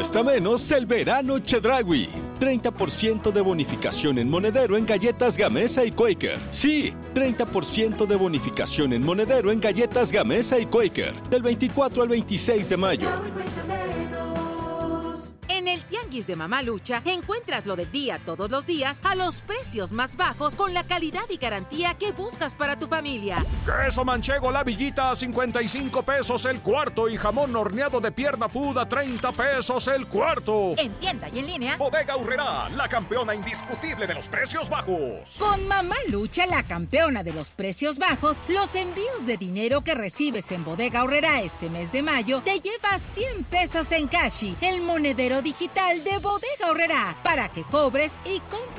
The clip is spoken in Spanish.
cuesta menos el verano Chedraui. 30% de bonificación en monedero en galletas Gamesa y Quaker. Sí, 30% de bonificación en monedero en galletas Gamesa y Quaker. Del 24 al 26 de mayo. En el Tianguis de Mamalucha encuentras lo del día todos los días a los precios más bajos con la calidad y garantía que buscas para tu familia. Queso manchego La Villita a 55 pesos el cuarto y jamón horneado de pierna food a 30 pesos el cuarto. En tienda y en línea. Bodega Aurrerá, la campeona indiscutible de los precios bajos. Con Mamalucha, la campeona de los precios bajos, los envíos de dinero que recibes en Bodega Aurrerá este mes de mayo te llevas 100 pesos en Cashi, el monedero digital de Bodega Aurrerá, para que cobres y compres